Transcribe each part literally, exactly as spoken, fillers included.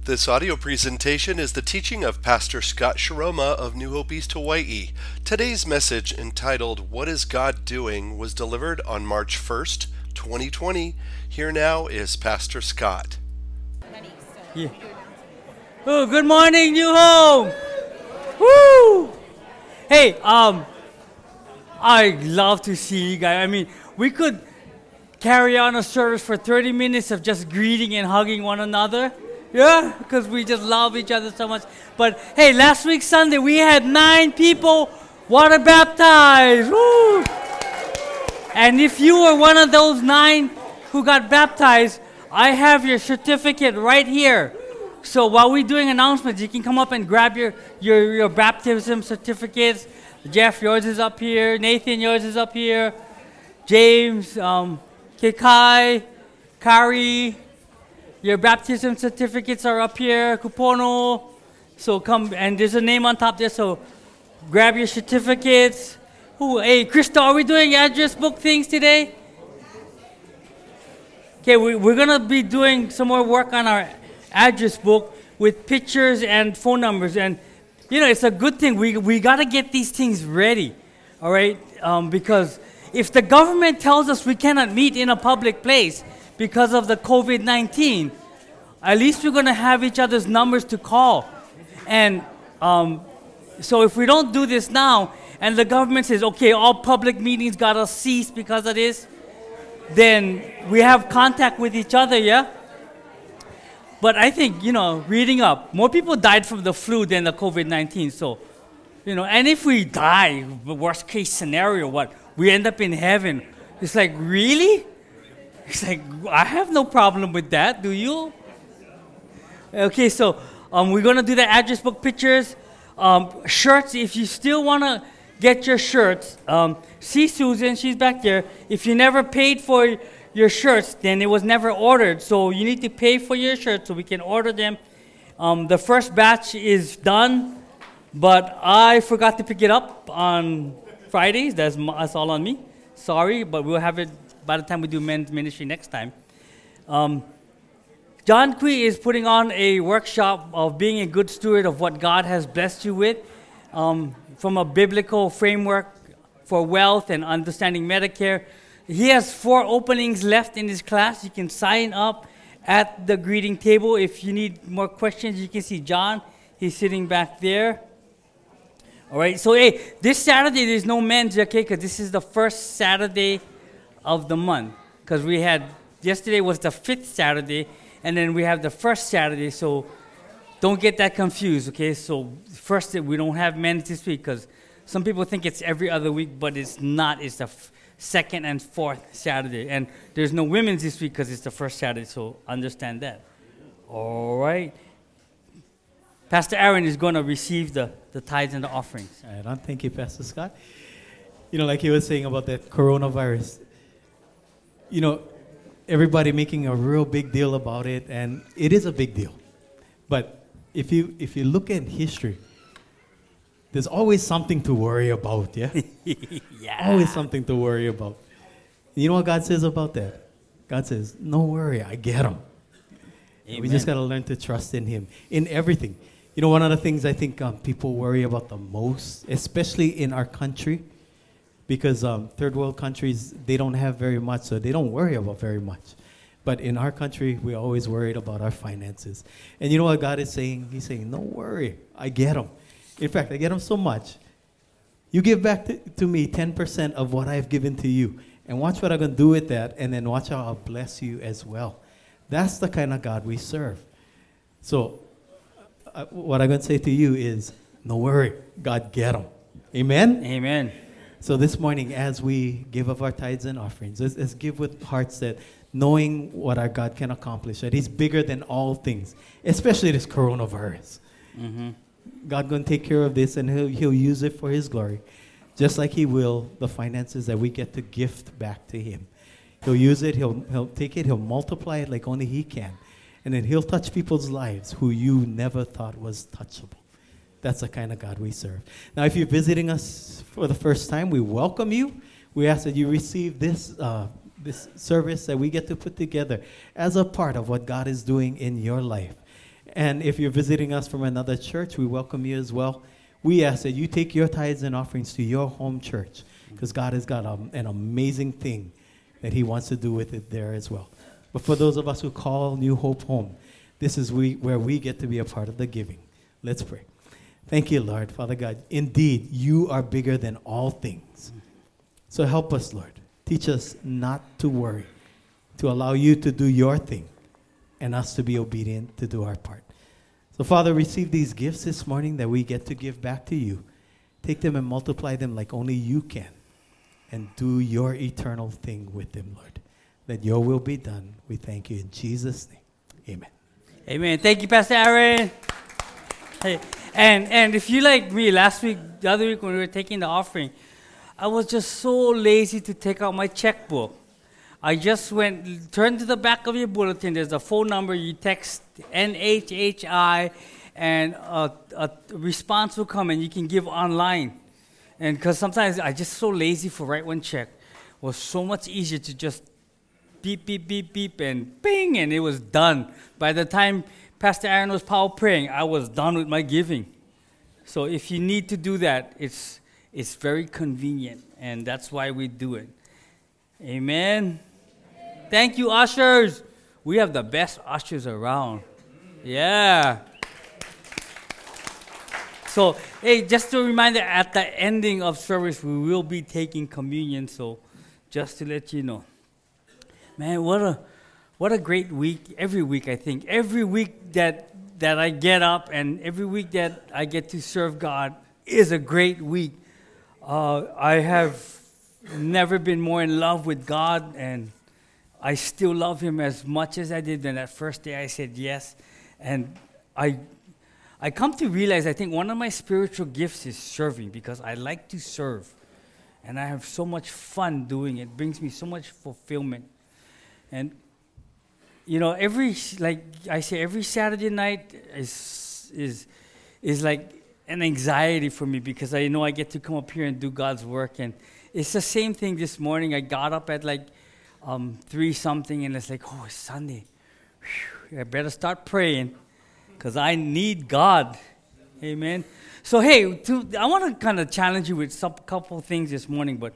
This audio presentation is the teaching of Pastor Scott Shiroma of New Hope East Hawaii. Today's message, entitled What is God Doing?, was delivered on March first, twenty twenty. Here now is Pastor Scott. Yeah. Oh, good morning, New Hope! Woo! Hey, um, I love to see you guys. I mean, we could carry on a service for thirty minutes of just greeting and hugging one another. Yeah, because we just love each other so much. But hey, last week Sunday we had nine people water baptized. Woo! And if you were one of those nine who got baptized, I have your certificate right here. So while we're doing announcements, you can come up and grab your, your, your baptism certificates. Jeff, yours is up here. Nathan, yours is up here. James, um, Kekai, Kari, your baptism certificates are up here. Kupono. So come, and there's a name on top there, so grab your certificates. Ooh, hey, Krista, are we doing address book things today? Okay, we, we're going to be doing some more work on our address book with pictures and phone numbers. And, you know, it's a good thing. We we got to get these things ready, all right? Um, because if the government tells us we cannot meet in a public place because of the covid nineteen, at least we're going to have each other's numbers to call. And um, so if we don't do this now, and the government says, okay, all public meetings got to cease because of this, then we have contact with each other, yeah? But I think, you know, reading up, more people died from the flu than the covid nineteen. So, you know, and if we die, the worst case scenario, what? We end up in heaven. It's like, really? It's like, I have no problem with that. Do you? Okay, so um, we're going to do the address book pictures. Um, shirts, if you still want to get your shirts, um, see Susan, she's back there. If you never paid for your shirts, then it was never ordered. So you need to pay for your shirts so we can order them. Um, the first batch is done, but I forgot to pick it up on Fridays. That's, that's all on me. Sorry, but we'll have it by the time we do men's ministry next time. Um, John Kui is putting on a workshop of being a good steward of what God has blessed you with, um, from a biblical framework for wealth and understanding Medicare. He has four openings left in his class. You can sign up at the greeting table. If you need more questions, you can see John. He's sitting back there. All right, so hey, this Saturday there's no men's, okay, because this is the first Saturday of the month. Because we had, yesterday was the fifth Saturday, and then we have the first Saturday, so don't get that confused, okay? So first, we don't have men's this week, because some people think it's every other week, but it's not. It's the f- second and fourth Saturday. And there's no women's this week because it's the first Saturday, so understand that. All right. Pastor Aaron is going to receive the, the tithes and the offerings. All right, thank you, Pastor Scott. You know, like he was saying about that coronavirus, you know, everybody making a real big deal about it, and it is a big deal. But if you if you look at history, there's always something to worry about, yeah? Yeah. Always something to worry about. You know what God says about that? God says, no worry, I get them. We just got to learn to trust in him, in everything. You know, one of the things I think um, people worry about the most, especially in our country, because um, third world countries, they don't have very much, so they don't worry about very much. But in our country, we're always worried about our finances. And you know what God is saying? He's saying, no worry, I get them. In fact, I get them so much. You give back to, to me ten percent of what I've given to you. And watch what I'm going to do with that, and then watch how I'll bless you as well. That's the kind of God we serve. So uh, what I'm going to say to you is, no worry, God get them. Amen? Amen. So this morning, as we give of our tithes and offerings, let's, let's give with hearts that knowing what our God can accomplish, that he's bigger than all things, especially this coronavirus. Mm-hmm. God going to take care of this, and he'll, he'll use it for his glory, just like he will the finances that we get to gift back to him. He'll use it, he'll, he'll take it, he'll multiply it like only he can, and then he'll touch people's lives who you never thought was touchable. That's the kind of God we serve. Now, if you're visiting us for the first time, we welcome you. We ask that you receive this uh, this service that we get to put together as a part of what God is doing in your life. And if you're visiting us from another church, we welcome you as well. We ask that you take your tithes and offerings to your home church, because God has got a, an amazing thing that he wants to do with it there as well. But for those of us who call New Hope home, this is we, where we get to be a part of the giving. Let's pray. Thank you, Lord. Father God, indeed, you are bigger than all things. So help us, Lord. Teach us not to worry, to allow you to do your thing, and us to be obedient to do our part. So, Father, receive these gifts this morning that we get to give back to you. Take them and multiply them like only you can, and do your eternal thing with them, Lord. Let your will be done. We thank you in Jesus' name. Amen. Amen. Thank you, Pastor Aaron. Hey, and and if you like me, last week, the other week when we were taking the offering, I was just so lazy to take out my checkbook. I just went, turn to the back of your bulletin. There's a phone number. You text N H H I, and a, a response will come, and you can give online. And because sometimes I just so lazy for write one check. It was so much easier to just beep, beep, beep, beep, and bing, and it was done. By the time Pastor Aaron was power praying, I was done with my giving. So if you need to do that, it's it's very convenient, and that's why we do it. Amen. Thank you, ushers. We have the best ushers around. Yeah. So, hey, just a reminder, at the ending of service, we will be taking communion. So, just to let you know. Man, what a what a great week. Every week, I think. Every week that that I get up and every week that I get to serve God is a great week. Uh, I have never been more in love with God, and I still love him as much as I did when that first day I said yes. And I I come to realize, I think one of my spiritual gifts is serving, because I like to serve. And I have so much fun doing it. It brings me so much fulfillment. And, you know, every, like I say, every Saturday night is is is like an anxiety for me, because I know I get to come up here and do God's work. And it's the same thing this morning. I got up at like um, three something, and it's like, oh, it's Sunday. Whew, I better start praying, because I need God. Amen. So, hey, to, I want to kind of challenge you with a couple things this morning, but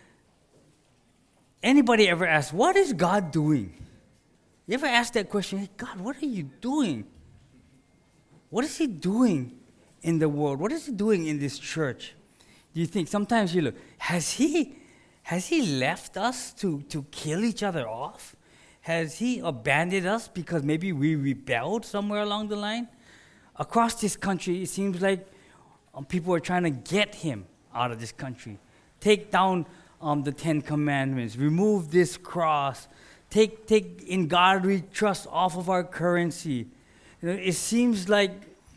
anybody ever ask, what is God doing? You ever ask that question, hey, God, what are you doing? What is he doing in the world? What is he doing in this church? Do you think, sometimes you look, has he has he left us to, to kill each other off? Has he abandoned us because maybe we rebelled somewhere along the line? Across this country, it seems like um, people are trying to get him out of this country. Take down um, the Ten Commandments. Remove this cross. Take, take in God we trust off of our currency. You know, it seems like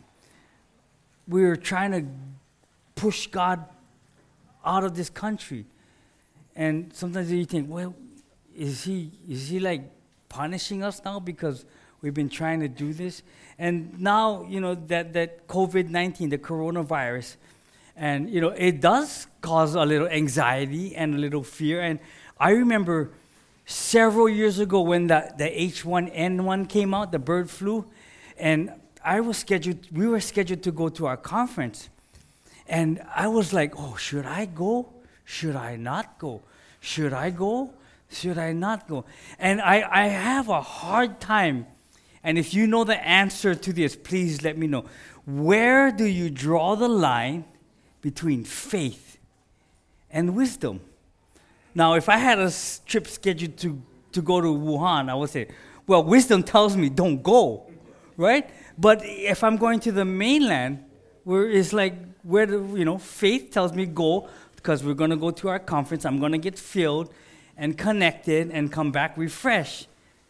we're trying to push God out of this country. And sometimes you think, well, is he is he like punishing us now because we've been trying to do this? And now, you know, that, that COVID nineteen, the coronavirus, and, you know, it does cause a little anxiety and a little fear. And I remember several years ago when the, the H one N one came out, the bird flu, and I was scheduled, we were scheduled to go to our conference. And I was like, oh, should I go? Should I not go? Should I go? Should I not go? And I, I have a hard time. And if you know the answer to this, please let me know. Where do you draw the line between faith and wisdom? Now, if I had a trip scheduled to, to go to Wuhan, I would say, well, wisdom tells me don't go, right? But if I'm going to the mainland, where it's like, where the, you know, faith tells me go, because we're going to go to our conference, I'm going to get filled and connected and come back refreshed.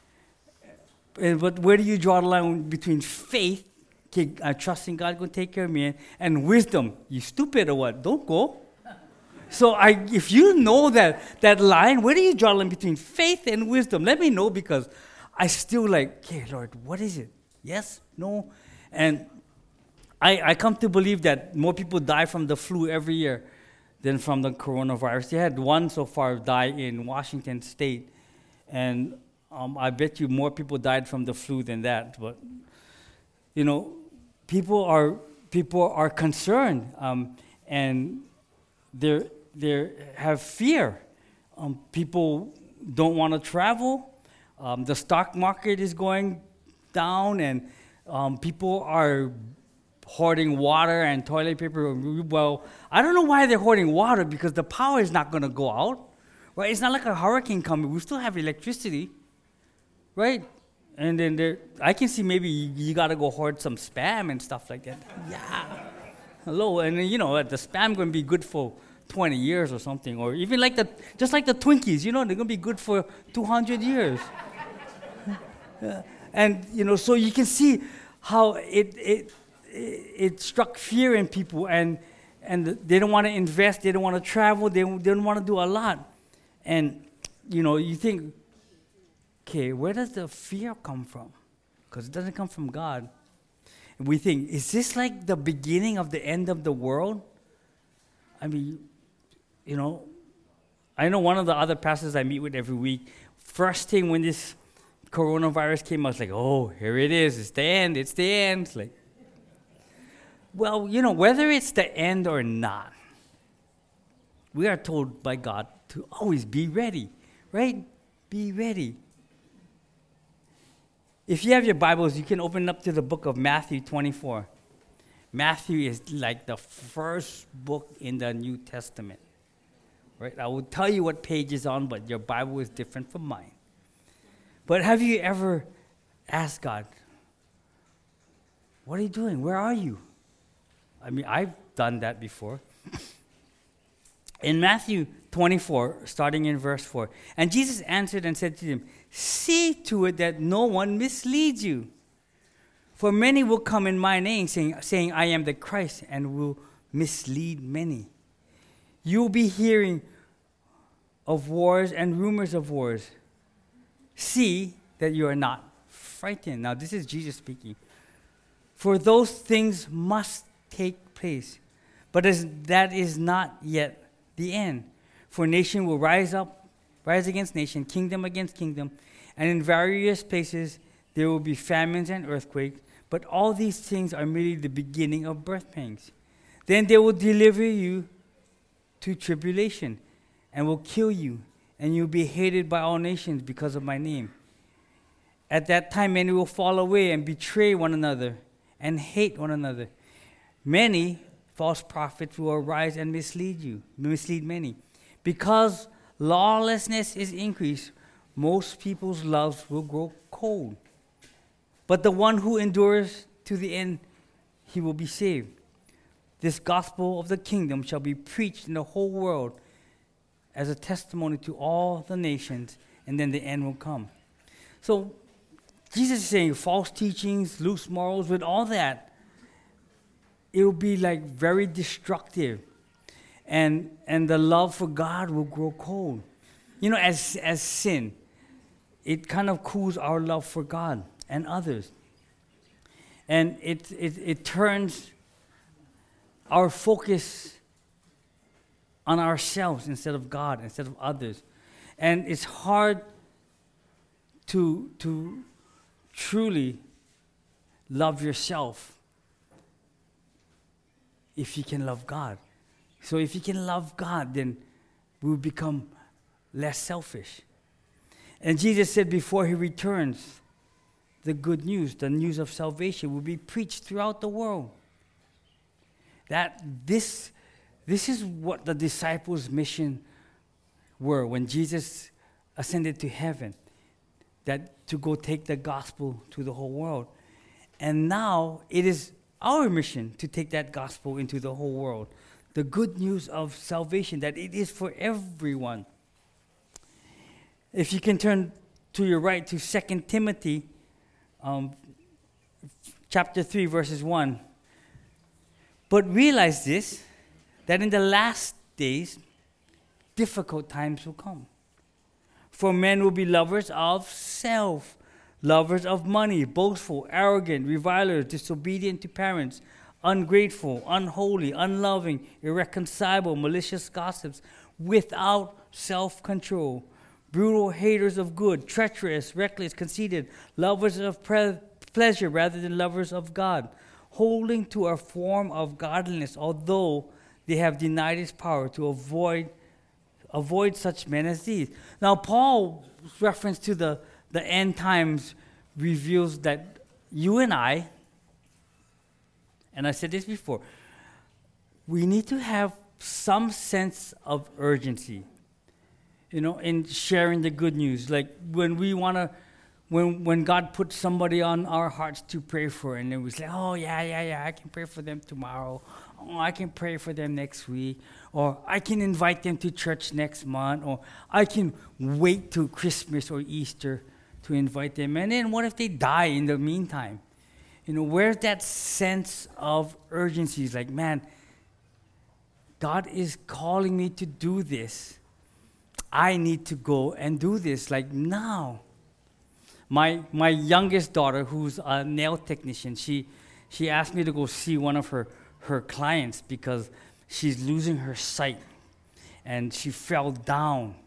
Uh, But where do you draw the line between faith, okay, uh, trusting God going to take care of me, and wisdom? You stupid or what? Don't go. So I, if you know that that line, where do you draw the line between faith and wisdom? Let me know, because I still like, okay, Lord, what is it? Yes? No? And I, I come to believe that more people die from the flu every year than from the coronavirus. They had one so far die in Washington State, and um, I bet you more people died from the flu than that. But you know, people are people are concerned, um, and they they have fear. Um, people don't want to travel. Um, the stock market is going down, and um, people are hoarding water and toilet paper. Well, I don't know why they're hoarding water, because the power is not going to go out, right? It's not like a hurricane coming. We still have electricity, right? And then there, I can see maybe you, you got to go hoard some Spam and stuff like that. Yeah. Hello, and then, you know, the Spam going to be good for twenty years or something, or even like the, just like the Twinkies, you know, they're going to be good for two hundred years. Yeah. And, you know, so you can see how it, it, it struck fear in people, and and they don't want to invest, they don't want to travel, they, they don't want to do a lot. And, you know, you think, okay, where does the fear come from? Because it doesn't come from God. And we think, is this like the beginning of the end of the world? I mean, you know, I know one of the other pastors I meet with every week, first thing when this coronavirus came, I was like, oh, here it is, it's the end, it's the end. It's like, well, you know, whether it's the end or not, we are told by God to always be ready, right? Be ready. If you have your Bibles, you can open up to the book of Matthew twenty-four. Matthew is like the first book in the New Testament, right? I will tell you what page is on, but your Bible is different from mine. But have you ever asked God, what are you doing? Where are you? I mean, I've done that before. In Matthew twenty-four, starting in verse four, and Jesus answered and said to them, see to it that no one misleads you. For many will come in my name, saying, saying, I am the Christ, and will mislead many. You will be hearing of wars and rumors of wars. See that you are not frightened. Now, this is Jesus speaking. For those things must take place, but as that is not yet the end. For nation will rise up, rise against nation, kingdom against kingdom, and in various places there will be famines and earthquakes. But all these things are merely the beginning of birth pangs. Then they will deliver you to tribulation and will kill you, and you'll be hated by all nations because of my name. At that time, many will fall away and betray one another and hate one another. Many false prophets will arise and mislead you, mislead many. Because lawlessness is increased, most people's loves will grow cold. But the one who endures to the end, he will be saved. This gospel of the kingdom shall be preached in the whole world as a testimony to all the nations, and then the end will come. So Jesus is saying false teachings, loose morals, with all that, it will be like very destructive. And and the love for God will grow cold. You know, as as sin, it kind of cools our love for God and others. And it it, it turns our focus on ourselves instead of God, instead of others. And it's hard to to truly love yourself if you can love God. So if you can love God, then we'll become less selfish. And Jesus said before he returns, the good news, the news of salvation, will be preached throughout the world. That this, this is what the disciples' mission were when Jesus ascended to heaven, that to go take the gospel to the whole world. And now it is our mission to take that gospel into the whole world. The good news of salvation, that it is for everyone. If you can turn to your right to Second Timothy, um, chapter three, verses one. But realize this, that in the last days, difficult times will come. For men will be lovers of self, lovers of money, boastful, arrogant, revilers, disobedient to parents, ungrateful, unholy, unloving, irreconcilable, malicious gossips, without self-control, brutal haters of good, treacherous, reckless, conceited, lovers of pre- pleasure rather than lovers of God, holding to a form of godliness, although they have denied His power, to avoid avoid such men as these. Now, Paul's reference to the, the end times reveals that you and I, and I said this before, we need to have some sense of urgency, you know, in sharing the good news. Like when we want to, when when God puts somebody on our hearts to pray for, and then we say, oh, yeah, yeah, yeah, I can pray for them tomorrow. Oh, I can pray for them next week. Or I can invite them to church next month. Or I can wait till Christmas or Easter to invite them. And then what if they die in the meantime? You know, where's that sense of urgency? It's like, man, God is calling me to do this. I need to go and do this, like now. My my youngest daughter, who's a nail technician, she she asked me to go see one of her, her clients because she's losing her sight. And she fell down.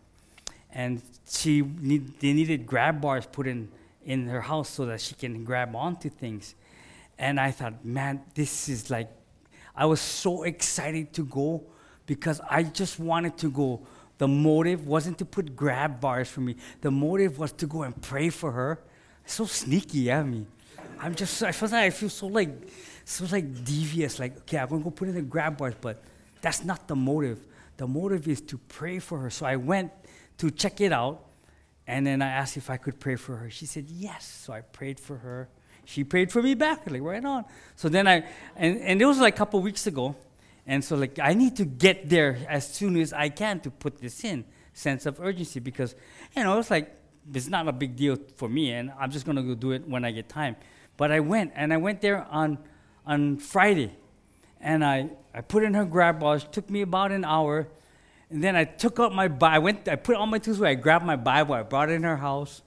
And she need, they needed grab bars put in, in her house so that she can grab onto things. And I thought, man, this is like, I was so excited to go because I just wanted to go. The motive wasn't to put grab bars for me. The motive was to go and pray for her. So sneaky, yeah, me. I'm just, I feel like I feel so like, so like devious. Like, okay, I'm gonna go put in the grab bars, but that's not the motive. The motive is to pray for her. So I went to check it out, and then I asked if I could pray for her. She said yes. So I prayed for her. She prayed for me back, like right on. So then I, and, and it was like a couple weeks ago. And so like I need to get there as soon as I can to put this in, sense of urgency, because, you know, it's like, it's not a big deal for me, and I'm just gonna go do it when I get time. But I went, and I went there on on Friday, and I, I put in her grab bars. It took me about an hour, and then I took out my Bible. I went, I put all my tools away. I grabbed my Bible. I brought it in her house.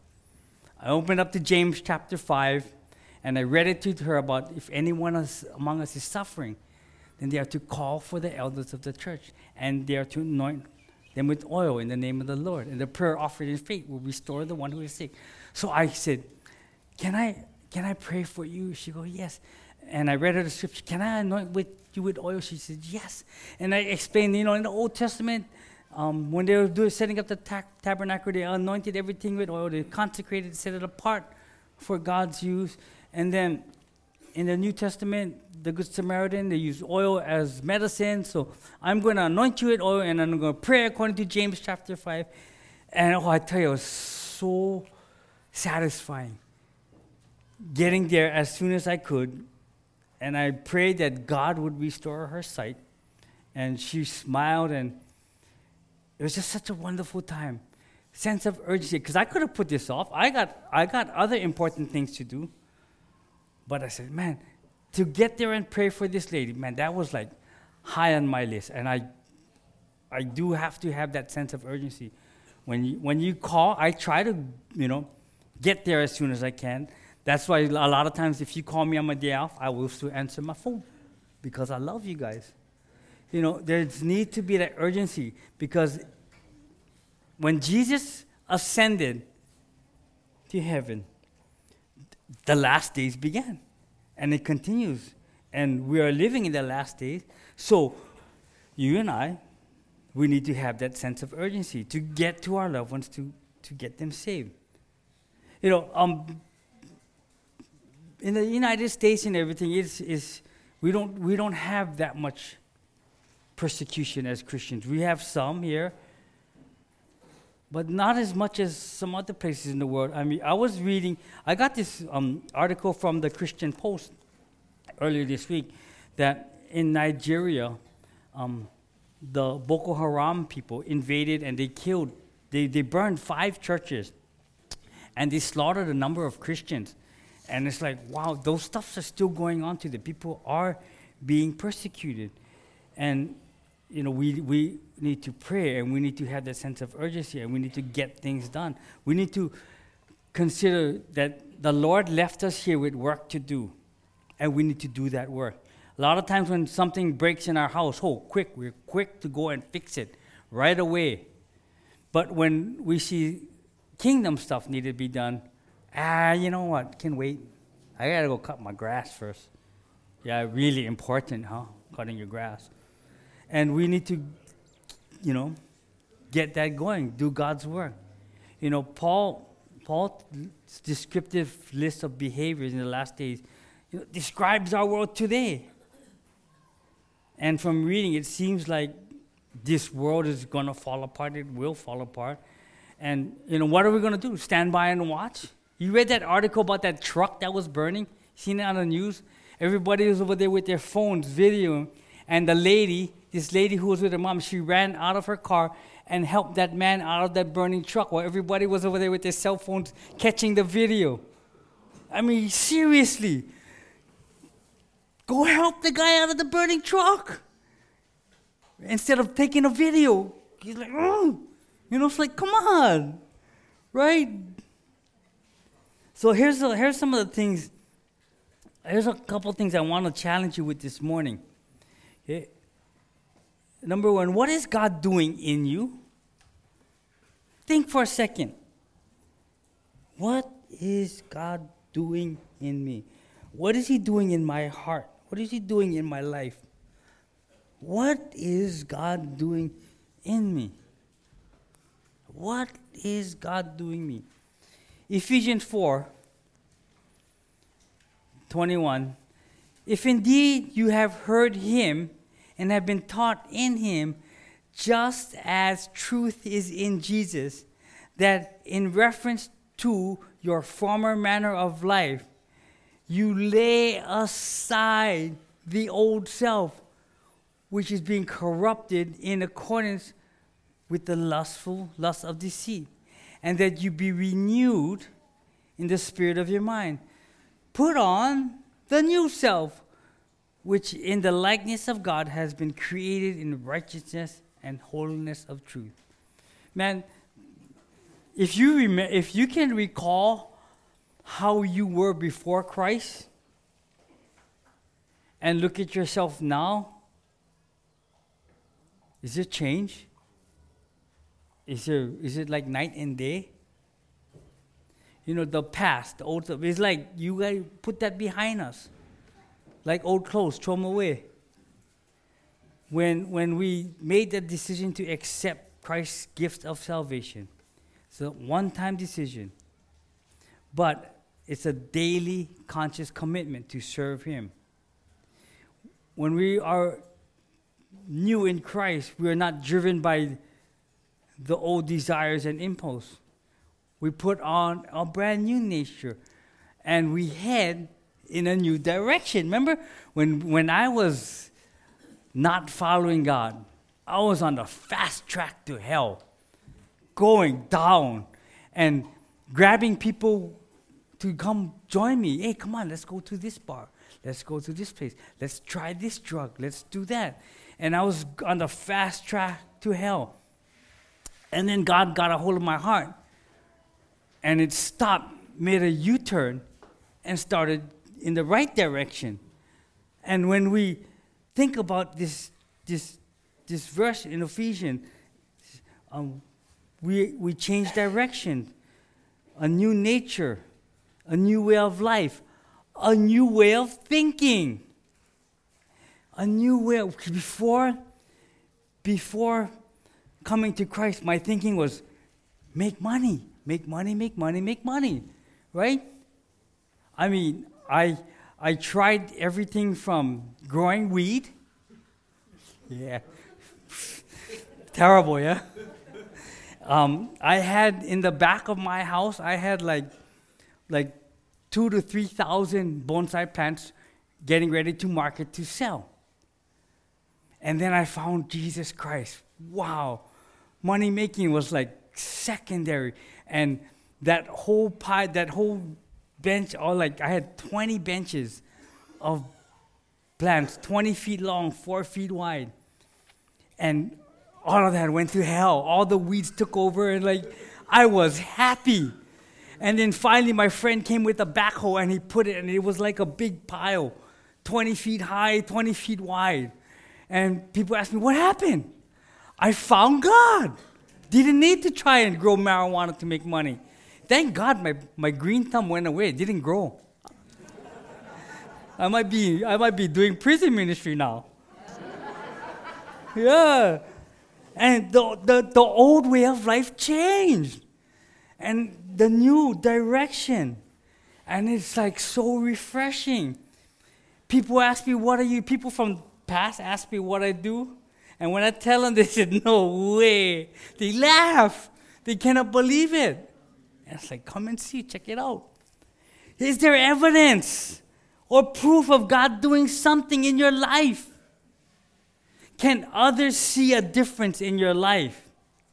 I opened up to James chapter five, and I read it to her about if anyone else among us is suffering, then they are to call for the elders of the church, and they are to anoint them with oil in the name of the Lord. And the prayer offered in faith will restore the one who is sick. So I said, can I can I pray for you? She goes, yes. And I read her the scripture. Can I anoint with you with oil? She said, yes. And I explained, you know, in the Old Testament, um, when they were doing, setting up the ta- tabernacle, they anointed everything with oil. They consecrated, set it apart for God's use. And then in the New Testament, the Good Samaritan, they use oil as medicine. So I'm going to anoint you with oil, and I'm going to pray according to James chapter five. And oh, I tell you, it was so satisfying. Getting there as soon as I could, and I prayed that God would restore her sight. And she smiled, and it was just such a wonderful time. Sense of urgency, because I could have put this off. I got, I got other important things to do. But I said, man, to get there and pray for this lady, man, that was like high on my list. And I I do have to have that sense of urgency. When you, when you call, I try to, you know, get there as soon as I can. That's why a lot of times if you call me on my day off, I will still answer my phone because I love you guys. You know, there's need to be that urgency because when Jesus ascended to heaven, the last days began, and it continues, and we are living in the last days. So you and I, we need to have that sense of urgency to get to our loved ones, to, to get them saved. You know, um, in the United States and everything, is is we don't we don't have that much persecution as Christians. We have some here, but not as much as some other places in the world. I mean, I was reading, I got this um, article from the Christian Post earlier this week that in Nigeria, um, the Boko Haram people invaded and they killed, they, they burned five churches and they slaughtered a number of Christians. And it's like, wow, those stuffs are still going on today. People are being persecuted. And you know, we we need to pray, and we need to have that sense of urgency, and we need to get things done. We need to consider that the Lord left us here with work to do, and we need to do that work. A lot of times when something breaks in our household, quick, we're quick to go and fix it right away. But when we see kingdom stuff need to be done, ah, you know what, can wait. I got to go cut my grass first. Yeah, really important, huh? Cutting your grass. And we need to, you know, get that going, do God's work. You know, Paul, Paul's descriptive list of behaviors in the last days, you know, describes our world today. And from reading, it seems like this world is going to fall apart. It will fall apart. And, you know, what are we going to do? Stand by and watch? You read that article about that truck that was burning? Seen it on the news? Everybody was over there with their phones videoing. And the lady, this lady who was with her mom, she ran out of her car and helped that man out of that burning truck while everybody was over there with their cell phones catching the video. I mean, seriously. Go help the guy out of the burning truck. Instead of taking a video. He's like, oh. You know, it's like, come on. Right? So here's a, here's some of the things. Here's a couple things I want to challenge you with this morning. Okay? Number one, what is God doing in you? Think for a second. What is God doing in me? What is He doing in my heart? What is He doing in my life? What is God doing in me? What is God doing in me? Ephesians four twenty-one. If indeed you have heard Him and have been taught in Him, just as truth is in Jesus, that in reference to your former manner of life, you lay aside the old self, which is being corrupted in accordance with the lustful lust of deceit, and that you be renewed in the spirit of your mind. Put on the new self, which in the likeness of God has been created in righteousness and holiness of truth. Man, if you rem- if you can recall how you were before Christ and look at yourself now, is there change? Is there is it like night and day? You know, the past, the old stuff, it's like you guys put that behind us. Like old clothes, throw them away. When when we made the decision to accept Christ's gift of salvation, it's a one-time decision. But it's a daily conscious commitment to serve Him. When we are new in Christ, we are not driven by the old desires and impulse. We put on a brand new nature, and we head in a new direction. Remember, when when I was not following God, I was on the fast track to hell, going down and grabbing people to come join me. Hey, come on, let's go to this bar. Let's go to this place. Let's try this drug. Let's do that. And I was on the fast track to hell. And then God got a hold of my heart. And it stopped, made a U-turn, and started in the right direction. And when we think about this this this verse in Ephesians, um, we we change direction, a new nature, a new way of life, a new way of thinking, a new way. Of, before before coming to Christ, my thinking was make money. Make money, make money, make money, right? I mean, I I tried everything from growing weed. Yeah. Terrible, yeah? Um, I had, in the back of my house, I had like, like two to three thousand bonsai plants getting ready to market to sell. And then I found Jesus Christ. Wow. Money making was like secondary. And that whole pie, that whole bench, or like I had twenty benches of plants, twenty feet long, four feet wide. And all of that went to hell. All the weeds took over, and like I was happy. And then finally my friend came with a backhoe and he put it, and it was like a big pile, twenty feet high, twenty feet wide. And people asked me, what happened? I found God. Didn't need to try and grow marijuana to make money. Thank God my, my green thumb went away. It didn't grow. I might be, I might be doing prison ministry now. Yeah. And the, the, the old way of life changed. And the new direction. And it's like so refreshing. People ask me, what are you? People from past ask me what I do. And when I tell them, they said, no way. They laugh. They cannot believe it. And it's like, come and see, check it out. Is there evidence or proof of God doing something in your life? Can others see a difference in your life?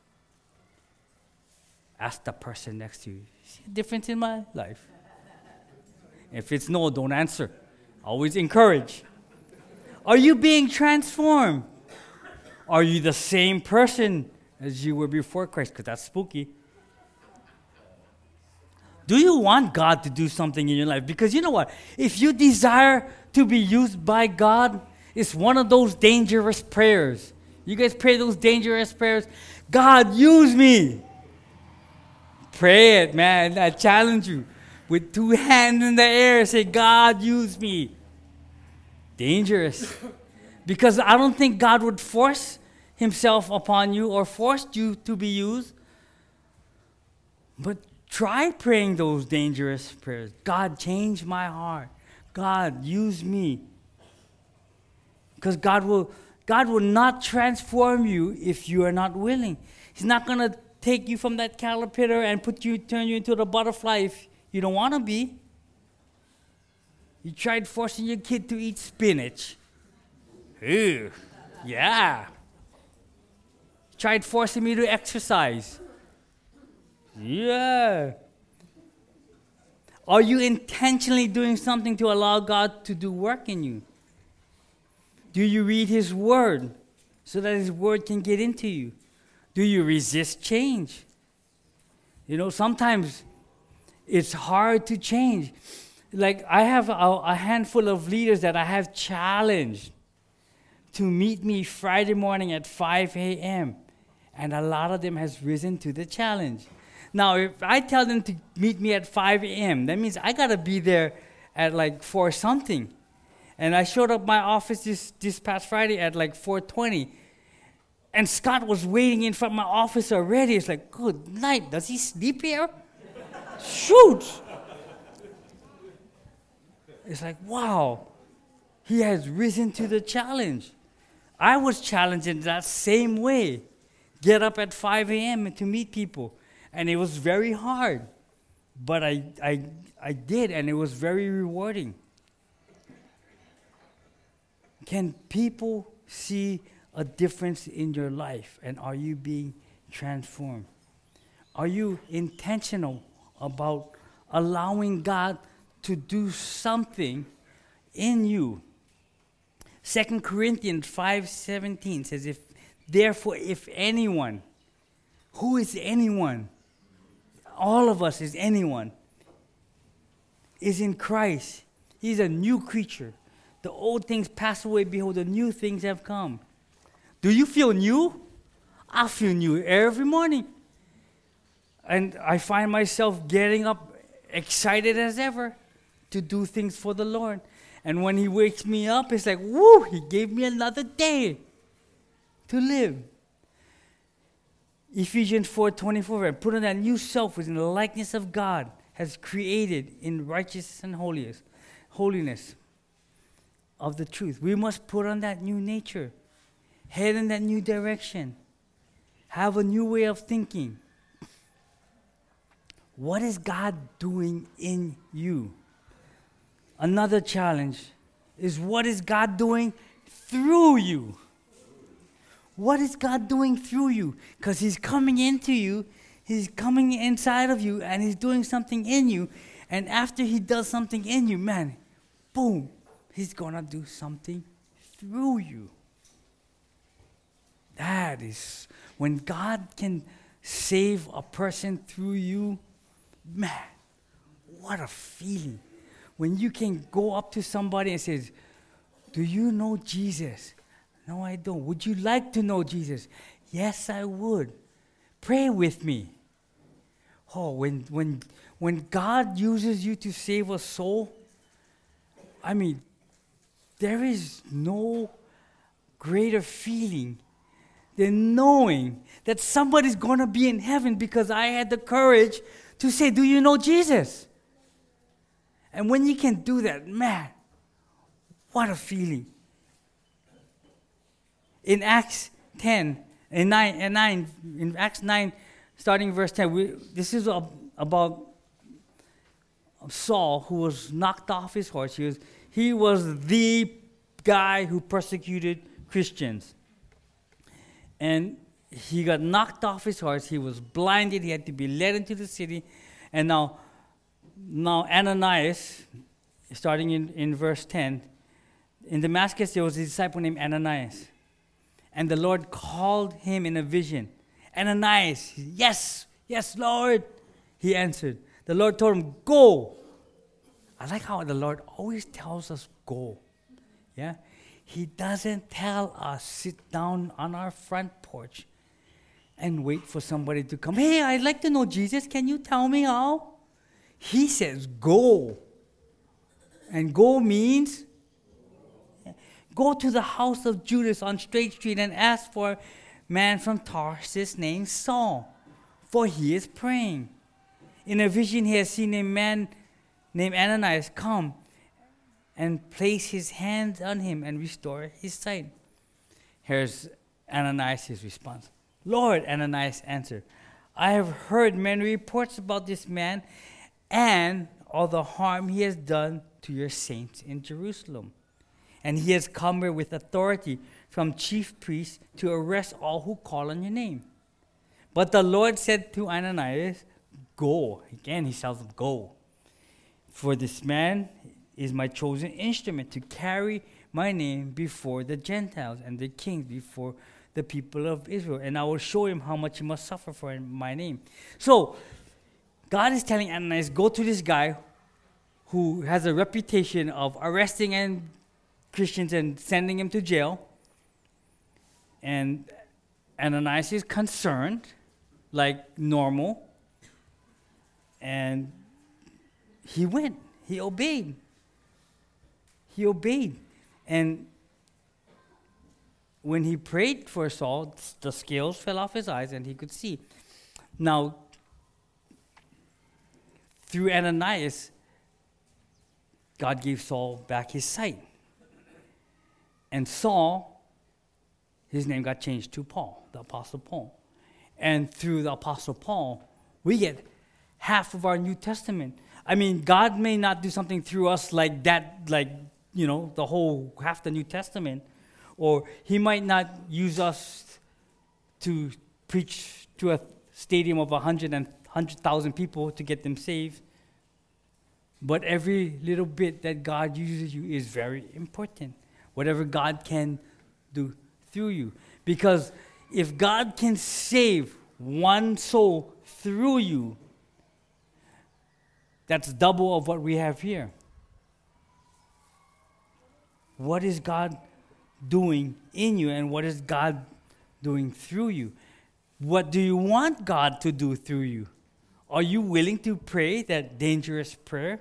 Ask the person next to you, see a difference in my life? If it's no, don't answer. Always encourage. Are you being transformed? Are you the same person as you were before Christ? Because that's spooky. Do you want God to do something in your life? Because you know what? If you desire to be used by God, it's one of those dangerous prayers. You guys pray those dangerous prayers? God, use me. Pray it, man. I challenge you. With two hands in the air, say, God, use me. Dangerous. Because I don't think God would force himself upon you or force you to be used. But try praying those dangerous prayers. God, change my heart. God, use me. Because God will, God will not transform you if you are not willing. He's not going to take you from that caterpillar and put you, turn you into the butterfly if you don't want to be. You tried forcing your kid to eat spinach. Ew. Yeah. You tried forcing me to exercise. Yeah. Are you intentionally doing something to allow God to do work in you? Do you read his word so that his word can get into you? Do you resist change? You know, sometimes it's hard to change. Like I have a, a handful of leaders that I have challenged to meet me Friday morning at five a.m. And a lot of them has risen to the challenge. Now, if I tell them to meet me at five a.m., that means I got to be there at like four something. And I showed up my office this, this past Friday at like four twenty. And Scott was waiting in front of my office already. It's like, good night. Does he sleep here? Shoot. It's like, wow. He has risen to the challenge. I was challenged in that same way. Get up at five a.m. to meet people. And it was very hard. But I, I, I did, and it was very rewarding. Can people see a difference in your life? And are you being transformed? Are you intentional about allowing God to do something in you? Second Corinthians five seventeen says, "If therefore, if anyone," who is anyone? All of us is anyone, is in Christ. He's a new creature. The old things pass away, behold, the new things have come. Do you feel new? I feel new every morning. And I find myself getting up excited as ever to do things for the Lord. And when he wakes me up, it's like, woo, he gave me another day to live. Ephesians four twenty-four, put on that new self within the likeness of God, has created in righteousness and holiness, holiness of the truth. We must put on that new nature, head in that new direction, have a new way of thinking. What is God doing in you? Another challenge is, what is God doing through you? What is God doing through you? Because he's coming into you, he's coming inside of you, and he's doing something in you. And after he does something in you, man, boom, he's going to do something through you. That is, when God can save a person through you, man, what a feeling. When you can go up to somebody and say, do you know Jesus? No, I don't. Would you like to know Jesus? Yes, I would. Pray with me. Oh, when when when God uses you to save a soul, I mean, there is no greater feeling than knowing that somebody's going to be in heaven because I had the courage to say, do you know Jesus? And when you can do that, man, what a feeling. In Acts ten, in nine, in, nine, in Acts nine, starting verse ten, we, this is a, about Saul, who was knocked off his horse. He was, he was the guy who persecuted Christians. And he got knocked off his horse. He was blinded. He had to be led into the city. And now, now Ananias, starting in, in verse ten, in Damascus there was a disciple named Ananias. And the Lord called him in a vision. Ananias, yes, yes, Lord. He answered. The Lord told him, go. I like how the Lord always tells us go. Yeah? He doesn't tell us sit down on our front porch and wait for somebody to come. Hey, I'd like to know Jesus. Can you tell me how? He says go. And go means go to the house of Judas on Straight Street and ask for a man from Tarsus named Saul, for he is praying. In a vision he has seen a man named Ananias come and place his hands on him and restore his sight. Here's Ananias' response. Lord, Ananias answered, I have heard many reports about this man and all the harm he has done to your saints in Jerusalem. And he has come here with authority from chief priests to arrest all who call on your name. But the Lord said to Ananias, go. Again, he tells him, go. For this man is my chosen instrument to carry my name before the Gentiles and the kings before the people of Israel. And I will show him how much he must suffer for my name. So, God is telling Ananias, go to this guy who has a reputation of arresting and Christians and sending him to jail. And Ananias is concerned, like normal. And he went. He obeyed. He obeyed. And when he prayed for Saul, the scales fell off his eyes and he could see. Now, through Ananias, God gave Saul back his sight. And Saul, his name got changed to Paul, the Apostle Paul. And through the Apostle Paul, we get half of our New Testament. I mean, God may not do something through us like that, like, you know, the whole, half the New Testament. Or he might not use us to preach to a stadium of one hundred and one hundred thousand people to get them saved. But every little bit that God uses you is very important. Whatever God can do through you. Because if God can save one soul through you, that's double of what we have here. What is God doing in you and what is God doing through you? What do you want God to do through you? Are you willing to pray that dangerous prayer?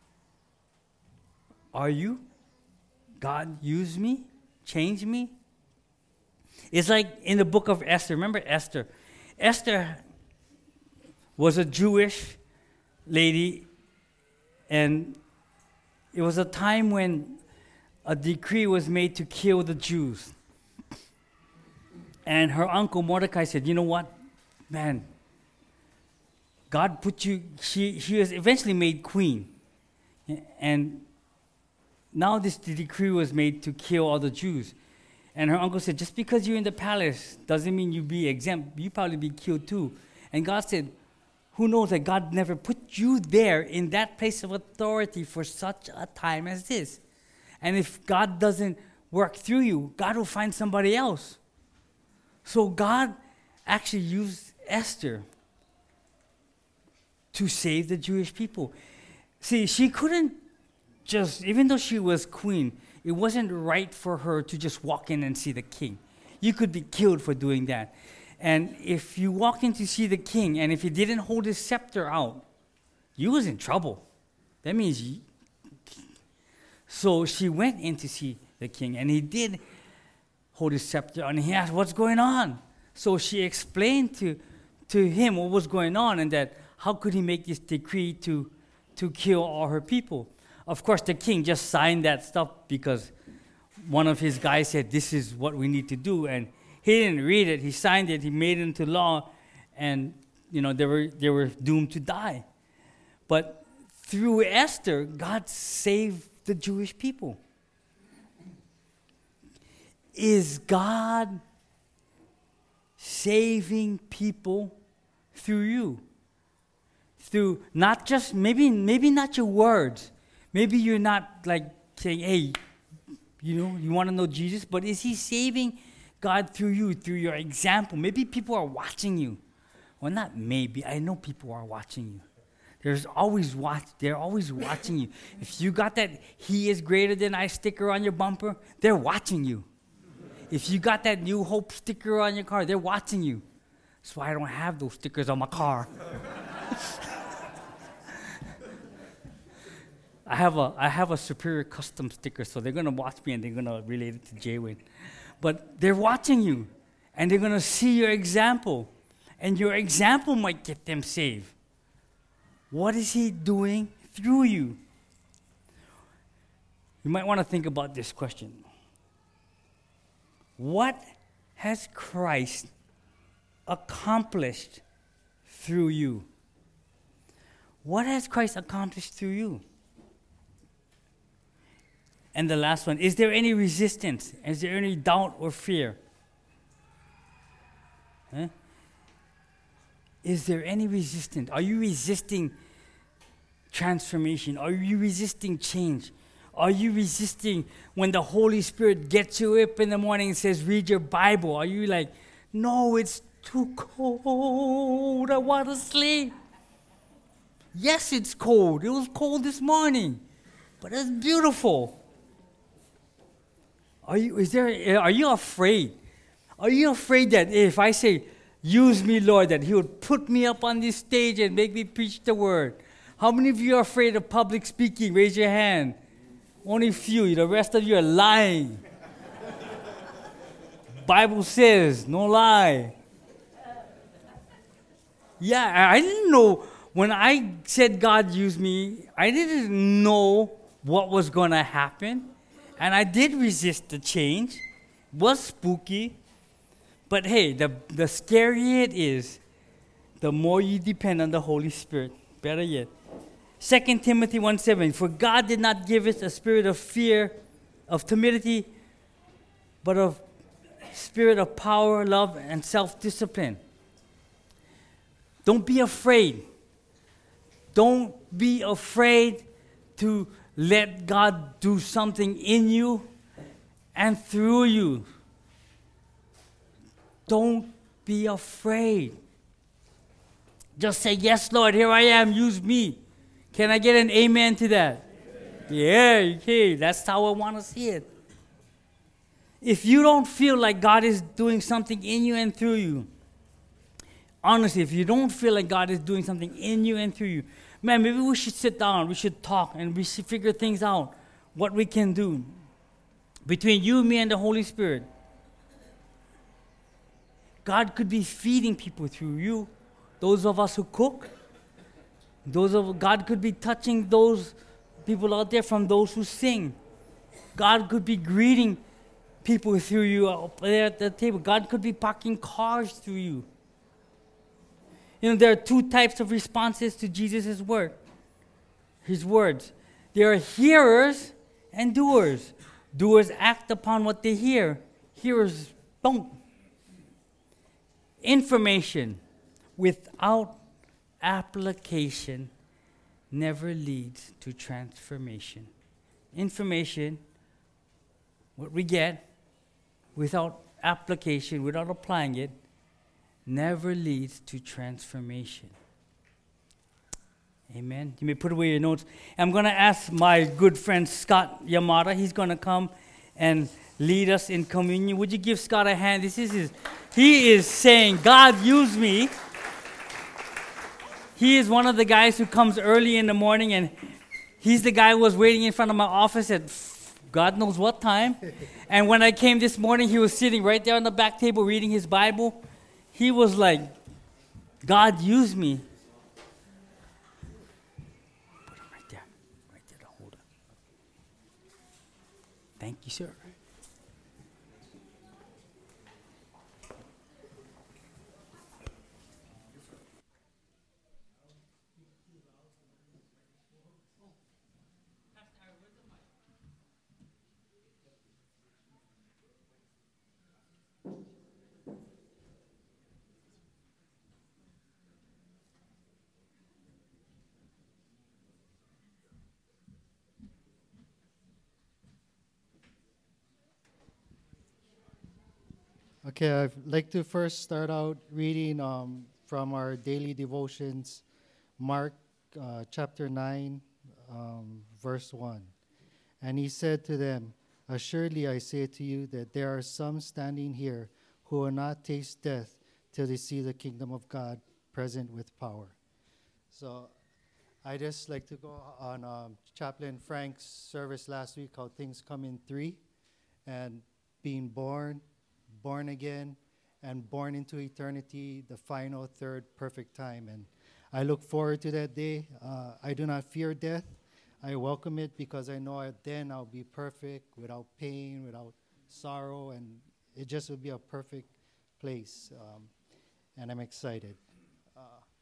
Are you? God, use me, change me. It's like in the book of Esther. Remember Esther? Esther was a Jewish lady, and it was a time when a decree was made to kill the Jews. And her uncle Mordecai said, you know what, man, God put you, she, she was eventually made queen. And now this decree was made to kill all the Jews. And her uncle said, just because you're in the palace doesn't mean you be exempt. You probably be killed too. And God said, who knows that God never put you there in that place of authority for such a time as this. And if God doesn't work through you, God will find somebody else. So God actually used Esther to save the Jewish people. See, she couldn't just, even though she was queen, it wasn't right for her to just walk in and see the king. You could be killed for doing that. And if you walked in to see the king, and if he didn't hold his scepter out, you was in trouble. That means you, So she went in to see the king, and he did hold his scepter, and he asked, what's going on? So she explained to, to him what was going on, and that how could he make this decree to, to kill all her people. Of course, the king just signed that stuff because one of his guys said, this is what we need to do, and he didn't read it. He signed it. He made it into law, and you know they were they were doomed to die. But through Esther, God saved the Jewish people. Is God saving people through you? Through not just, maybe maybe not your words. Maybe you're not like saying, hey, you know, you want to know Jesus, but is he saving God through you, through your example? Maybe people are watching you. Well, not maybe. I know people are watching you. There's always watch. They're always watching you. If you got that "He is greater than I" sticker on your bumper, they're watching you. If you got that New Hope sticker on your car, they're watching you. That's why I don't have those stickers on my car. I have a I have a Superior Custom sticker, so they're gonna watch me and they're gonna relate it to Jay-Win. But they're watching you, and they're gonna see your example, and your example might get them saved. What is he doing through you? You might want to think about this question. What has Christ accomplished through you? What has Christ accomplished through you? And the last one, is there any resistance? Is there any doubt or fear? Huh? Is there any resistance? Are you resisting transformation? Are you resisting change? Are you resisting when the Holy Spirit gets you up in the morning and says, read your Bible? Are you like, no, it's too cold. I want to sleep. Yes, it's cold. It was cold this morning, but it's beautiful. Are you, is there, are you afraid? Are you afraid that if I say, use me, Lord, that he would put me up on this stage and make me preach the word? How many of you are afraid of public speaking? Raise your hand. Only few. The rest of you are lying. Bible says, no lie. Yeah, I didn't know. When I said God used me, I didn't know what was going to happen. And I did resist the change. It was spooky. But hey, the, the scarier it is, the more you depend on the Holy Spirit. Better yet. Second Timothy one seven, for God did not give us a spirit of fear, of timidity, but of spirit of power, love, and self-discipline. Don't be afraid. Don't be afraid to let God do something in you and through you. Don't be afraid. Just say, yes, Lord, here I am, use me. Can I get an amen to that? Amen. Yeah, okay, that's how I want to see it. If you don't feel like God is doing something in you and through you, honestly, if you don't feel like God is doing something in you and through you, man, maybe we should sit down, we should talk, and we should figure things out, what we can do between you, me, and the Holy Spirit. God could be feeding people through you, those of us who cook. Those of God could be touching those people out there from those who sing. God could be greeting people through you up there at the table. God could be parking cars through you. You know, there are two types of responses to Jesus' word, his words. There are hearers and doers. Doers act upon what they hear. Hearers don't. Information without application never leads to transformation. Information, what we get, without application, without applying it, never leads to transformation. Amen. You may put away your notes. I'm going to ask my good friend Scott Yamada. He's going to come and lead us in communion. Would you give Scott a hand? This is his. He is saying, God, use me. He is one of the guys who comes early in the morning, and He's the guy who was waiting in front of my office at God knows what time. And when I came this morning, he was sitting right there on the back table reading his Bible. He was like, God used me. Put him right there. Right there to hold it. Thank you, sir. Okay, I'd like to first start out reading um, from our daily devotions, Mark uh, chapter nine, um, verse one. And he said to them, "Assuredly I say to you that there are some standing here who will not taste death till they see the kingdom of God present with power." So I just like to go on um, Chaplain Frank's service last week, how things come in three, and being born, born again, and born into eternity, the final third perfect time. And I look forward to that day. Uh, I do not fear death. I welcome it because I know then I'll be perfect, without pain, without sorrow, and it just will be a perfect place. Um, and I'm excited. Uh,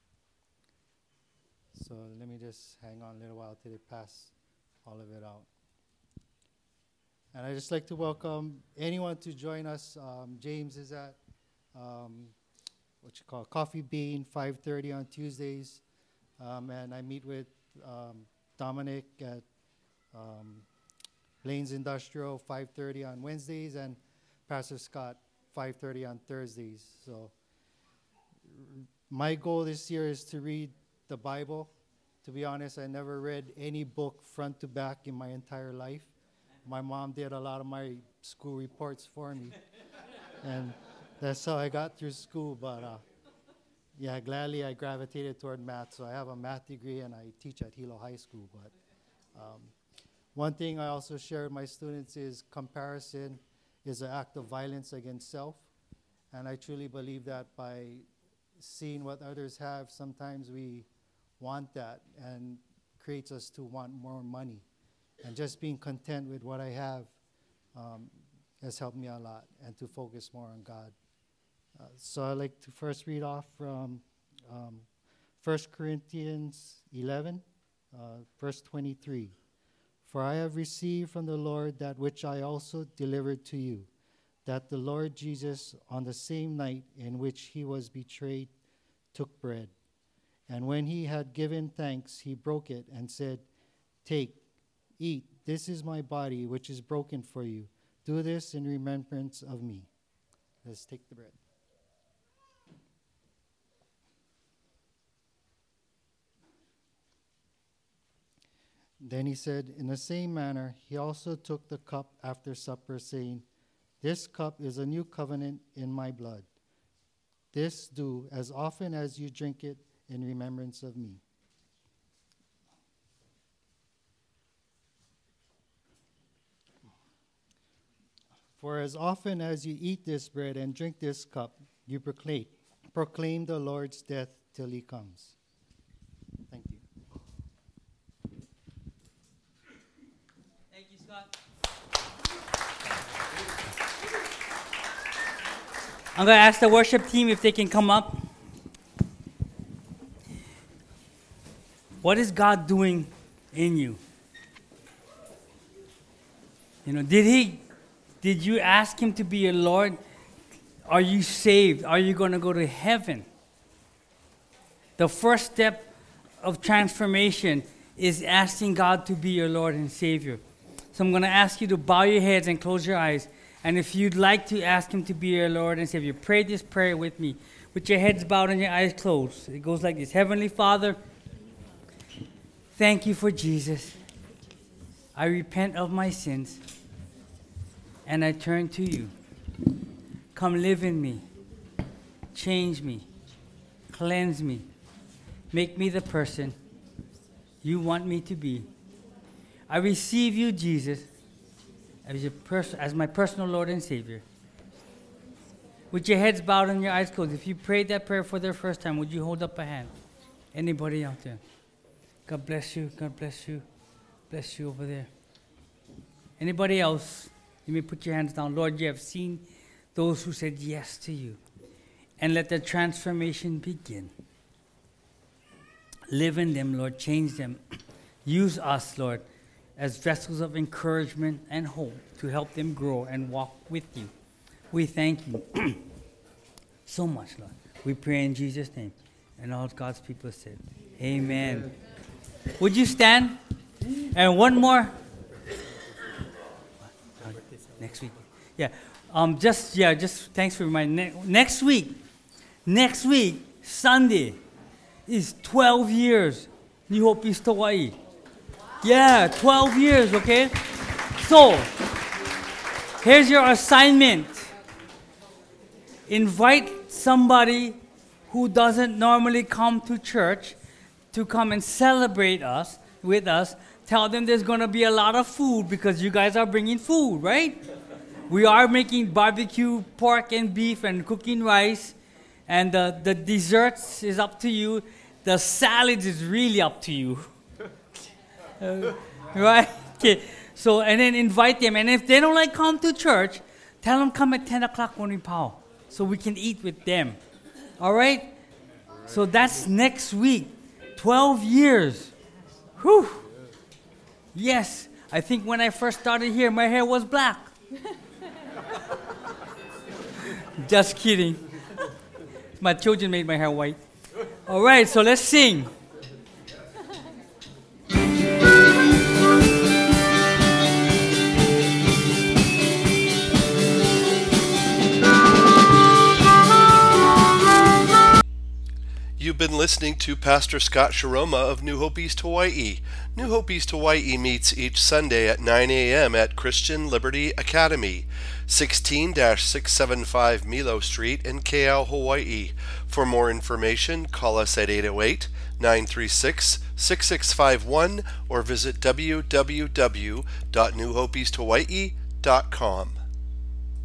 so let me just hang on a little while till they pass all of it out. And I'd just like to welcome anyone to join us. Um, James is at um, what you call Coffee Bean, five thirty on Tuesdays. Um, and I meet with um, Dominic at um, Lane's Industrial, five thirty on Wednesdays, and Pastor Scott, five thirty on Thursdays. So r- my goal this year is to read the Bible. To be honest, I never read any book front to back in my entire life. My mom did a lot of my school reports for me. And that's how I got through school. But uh, yeah, gladly I gravitated toward math. So I have a math degree and I teach at Hilo High School. But um, one thing I also share with my students is comparison is an act of violence against self. And I truly believe that by seeing what others have, sometimes we want that and creates us to want more money. And just being content with what I have um, has helped me a lot, and to focus more on God. Uh, so I'd like to first read off from um, First Corinthians eleven, uh, verse twenty-three. "For I have received from the Lord that which I also delivered to you, that the Lord Jesus, on the same night in which he was betrayed, took bread. And when he had given thanks, he broke it and said, 'Take, eat, this is my body, which is broken for you. Do this in remembrance of me.'" Let's take the bread. Then he said, in the same manner, he also took the cup after supper, saying, "This cup is a new covenant in my blood. This do as often as you drink it in remembrance of me." "For as often as you eat this bread and drink this cup, you proclaim, proclaim the Lord's death till he comes." Thank you. Thank you, Scott. I'm going to ask the worship team if they can come up. What is God doing in you? You know, did he, did you ask him to be your Lord? Are you saved? Are you going to go to heaven? The first step of transformation is asking God to be your Lord and Savior. So I'm going to ask you to bow your heads and close your eyes. And if you'd like to ask him to be your Lord and Savior, pray this prayer with me, with your heads bowed and your eyes closed. It goes like this. Heavenly Father, thank you for Jesus. I repent of my sins, and I turn to you. Come live in me. Change me. Cleanse me. Make me the person you want me to be. I receive you, Jesus, as, your pers- as my personal Lord and Savior. With your heads bowed and your eyes closed, if you prayed that prayer for the first time, would you hold up a hand? Anybody out there? God bless you. God bless you. Bless you over there. Anybody else? You may put your hands down. Lord, you have seen those who said yes to you. And let the transformation begin. Live in them, Lord. Change them. Use us, Lord, as vessels of encouragement and hope to help them grow and walk with you. We thank you so much, Lord. We pray in Jesus' name. And all God's people said, amen. Would you stand? And one more. Next week. Yeah. Um. Just yeah. Just thanks for reminding. Ne- next week. Next week, Sunday, is twelve years. New Hope East Hawaii. Yeah, twelve years. Okay. So, here's your assignment. Invite somebody who doesn't normally come to church to come and celebrate us with us. Tell them there's going to be a lot of food because you guys are bringing food, right? We are making barbecue pork and beef and cooking rice. And the, the desserts is up to you. The salads is really up to you. uh, right? Okay. So, and then invite them. And if they don't like come to church, tell them come at ten o'clock when we pow. So we can eat with them. All right? So that's next week. twelve years. Whew. Yes. I think when I first started here, my hair was black. Just kidding. My children made my hair white. All right, so let's sing. You've been listening to Pastor Scott Shiroma of New Hope East Hawaii. New Hope East Hawaii meets each Sunday at nine a.m. at Christian Liberty Academy, sixteen six seventy-five Milo Street in Keau, Hawaii. For more information, call us at eight oh eight, nine three six, six six five one or visit w w w dot new hope east hawaii dot com.